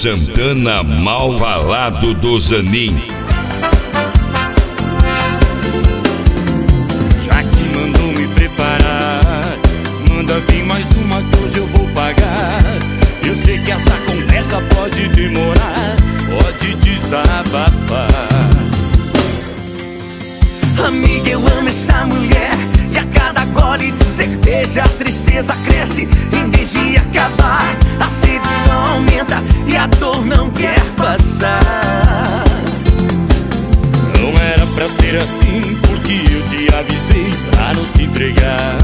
Santana, Malvalado do Zanin. Já que mandou me preparar, manda vir mais uma que hoje eu vou pagar. Eu sei que essa conversa pode demorar, pode desabafar. Amiga, eu amo essa mulher, e a cada gole de cerveja a tristeza cresce. Em vez de acabar, a sede só aumenta e a dor não quer passar. Não era pra ser assim, porque eu te avisei pra não se entregar.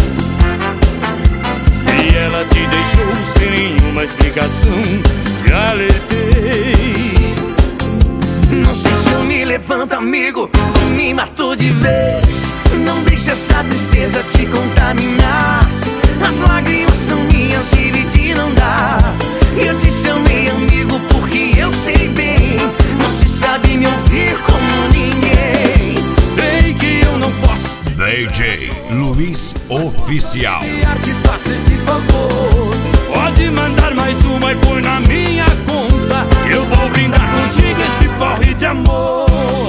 Se ela te deixou sem nenhuma explicação, te alertei. Não sei se eu me levanto, amigo, me matou de vez. Não deixe essa tristeza te contaminar. As lágrimas são minhas, dividir não dá. Eu te chamei amigo porque eu sei bem, você sabe me ouvir como ninguém. Sei que eu não posso DJ Luiz Oficial. te faço esse favor. Pode mandar mais uma e põe na minha conta. Eu vou brindar contigo esse porre de amor.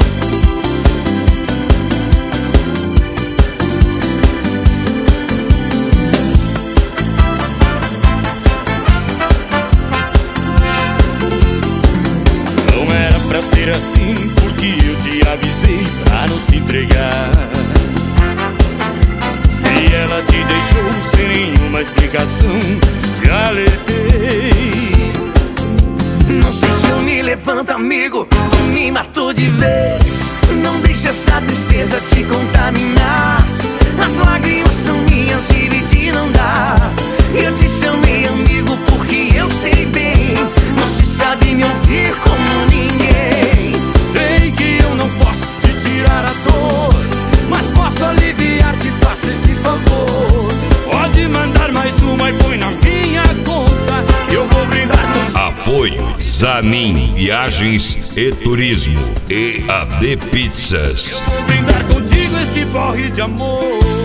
Não era pra ser assim, porque eu te avisei pra não se entregar. Se ela te deixou sem nenhuma explicação, te alertei. Não sei se eu me levanto, amigo, me matou de vez. Não deixe essa tristeza te contaminar. As lágrimas são minhas, dividir não dá. Eu te chamei amigo porque eu sei bem, você sabe me ouvir como ninguém. Sei que eu não posso te tirar a dor, mas posso aliviar, te faço esse favor. Pode mandar mais uma e põe na minha conta, eu vou brindar com... Apoio Zanin Viagens e Turismo e AD Pizzas. Eu vou brindar contigo esse porre de amor.